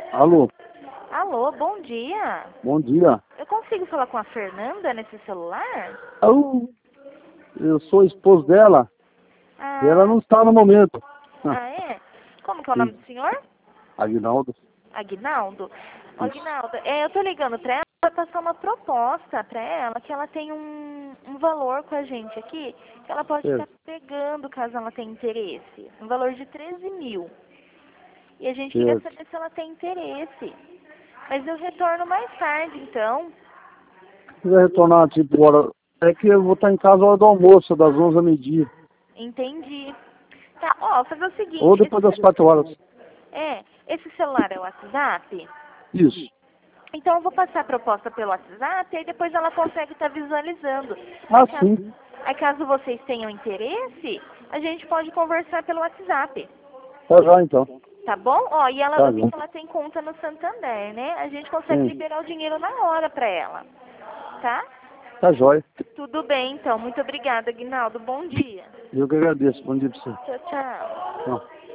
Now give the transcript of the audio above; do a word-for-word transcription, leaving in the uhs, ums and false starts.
Alô, Alô, bom dia. bom dia. Eu consigo falar com a Fernanda nesse celular? Eu, eu sou esposo dela Ah, e ela não está no momento. ah é? Como que é o Sim. nome do senhor? Aguinaldo. Aguinaldo? Ô, Isso. Aguinaldo, é, eu tô ligando pra ela pra passar uma proposta pra ela, que ela tem um, um valor com a gente aqui, que ela pode estar Certo. pegando caso ela tenha interesse. Um valor de treze mil. E a gente queria Certo. saber se ela tem interesse. Mas eu retorno mais tarde, então. Se quiser retornar, tipo, hora... É que eu vou estar em casa a hora do almoço, das onze ao meio-dia. Entendi. Tá, ó, fazer o Ou seguinte, depois das esse, quatro horas. é, esse celular é o WhatsApp? Isso. Então eu vou passar a proposta pelo WhatsApp e aí depois ela consegue estar visualizando. Aí Ah, caso, sim. aí caso vocês tenham interesse, a gente pode conversar pelo WhatsApp. Tá já, então. Tá bom? Ó, e ela, Tá eu vi já. que ela tem conta no Santander, né? A gente consegue Sim. liberar o dinheiro na hora pra ela. Tá? Tá jóia. Tudo bem, então. Muito obrigada, Guinaldo. Bom dia. Eu que agradeço. Bom dia pra você. Tchau, tchau. Tchau.